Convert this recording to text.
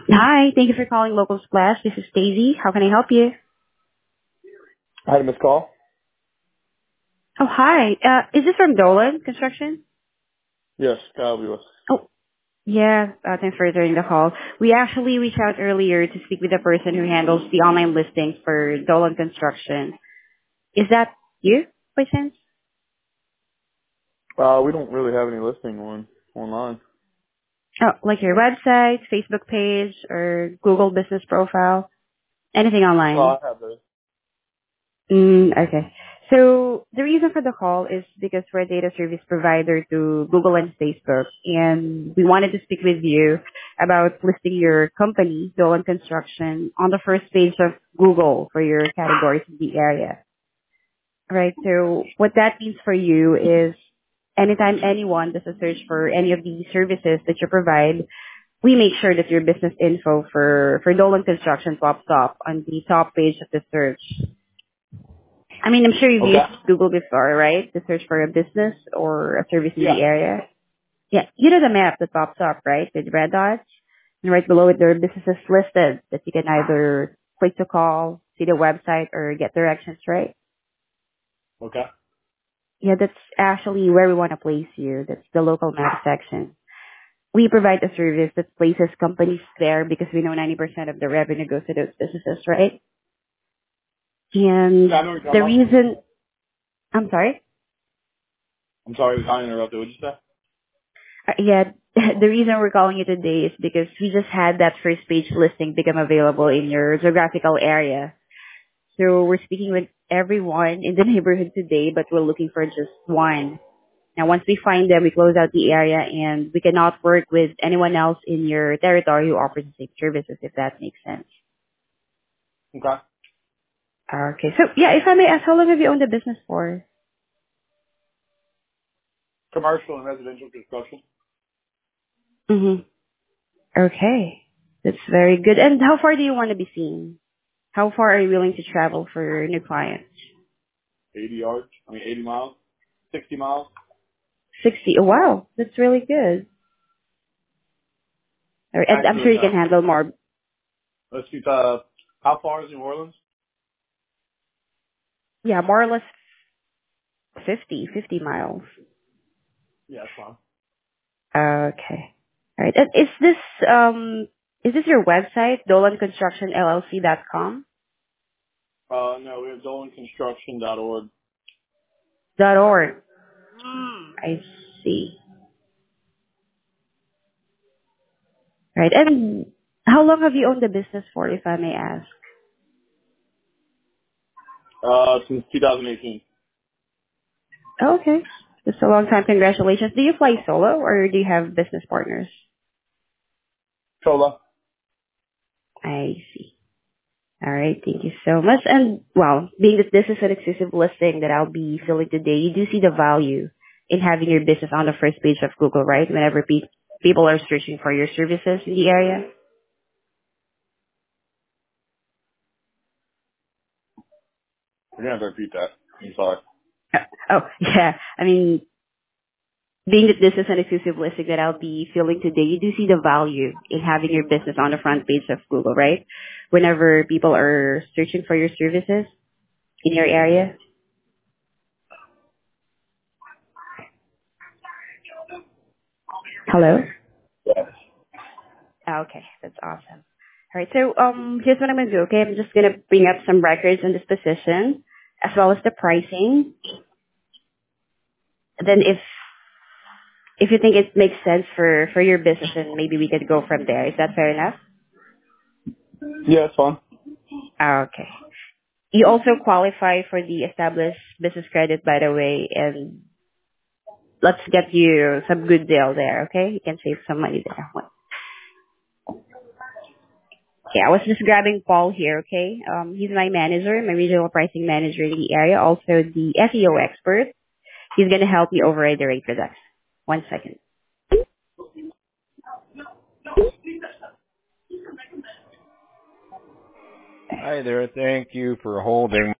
Hi, thank you for calling Local Splash. This is Daisy. How can I help you? I had a missed call. Oh, hi. Is this from Dolan Construction? Yes, Kyle Lewis. Oh, yeah. Thanks for returning the call. We actually reached out earlier to speak with the person who handles the online listings for Dolan Construction. Is that you, by chance? We don't really have any listing online. Oh, like your website, Facebook page, or Google business profile? Anything online? I have those. Okay. So the reason for the call is because we're a data service provider to Google and Facebook, and we wanted to speak with you about listing your company, Dolan Construction, on the first page of Google for your categories in the area. Right. So what that means for you is anytime anyone does a search for any of the services that you provide, we make sure that your business info for Dolan Construction pops up on the top page of the search. I mean, I'm sure you've Okay. used Google before, right? To search for a business or a service in Yeah. the area. Yeah, you know the map that pops up, right? With red dots. And right below it, there are businesses listed that you can either click to call, see the website, or get directions, right? Okay. Yeah, that's actually where we want to place you. That's the local map section. We provide a service that places companies there because we know 90% of the revenue goes to those businesses, right? Yeah, I And know what you're talking the about. reason, I'm sorry? I'm sorry, I interrupted. What'd you say? Yeah, the reason we're calling you today is because we just had that first page listing become available in your geographical area. So we're speaking with everyone in the neighborhood today, but we're looking for just one. Now, once we find them, we close out the area and we cannot work with anyone else in your territory who offers the same services, if that makes sense. Okay. Okay, so yeah, if I may ask, how long have you owned the business for? Commercial and residential construction. Mm-hmm. Okay, that's very good. And how far do you want to be seen? How far are you willing to travel for new clients? 80 yards. 80 miles. 60 miles. 60. Oh, wow. That's really good. All right, and I'm sure Actually, you can handle more. let's see, how far is New Orleans? Yeah, more or less 50 miles. Yeah, that's fine. Okay. All right. And is this your website, dolanconstructionllc.com? No, we have dolanconstruction.org. .org. I see. All right. And how long have you owned the business for, if I may ask? Since 2018. Okay. That's a long time. Congratulations. Do you fly solo or do you have business partners? Cola. I see. All right. Thank you so much. And well, being that this is an exclusive listing that I'll be filling today, you do see the value in having your business on the first page of Google, right? Whenever people are searching for your services in the area. You're going to have to repeat that. I'm sorry. Oh, yeah. I mean, being that this is an exclusive listing that I'll be filling today, you do see the value in having your business on the front page of Google, right? Whenever people are searching for your services in your area. Hello? Yes. Okay, that's awesome. All right, so here's what I'm gonna do. Okay, I'm just gonna bring up some records on this position as well as the pricing. Then if you think it makes sense for your business, then maybe we could go from there. Is that fair enough? Yeah, it's fine. Okay. You also qualify for the established business credit, by the way, and let's get you some good deal there. Okay, you can save some money there. Okay, I was just grabbing Paul here, okay? He's my manager, my regional pricing manager in the area, also the SEO expert. He's going to help you override the rate reduction. 1 second. Hi there. Thank you for holding.